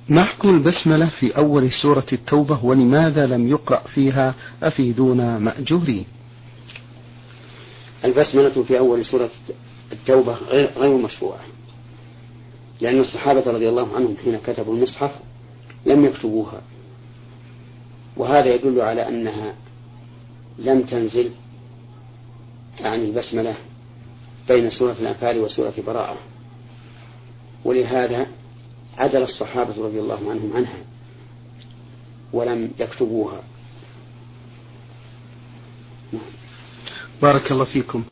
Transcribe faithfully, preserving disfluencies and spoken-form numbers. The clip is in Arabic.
ما حكم البسملة في أول سورة التوبة ولماذا لم يقرأ فيها؟ أفيدونا مأجورين. البسملة في أول سورة التوبة غير مشروعة، لأن الصحابة رضي الله عنهم حين كتبوا المصحف لم يكتبوها، وهذا يدل على أنها لم تنزل عن البسملة بين سورة الأنفال وسورة براءة، ولهذا عدل الصحابة رضي الله عنهم عنها ولم يكتبوها. بارك الله فيكم.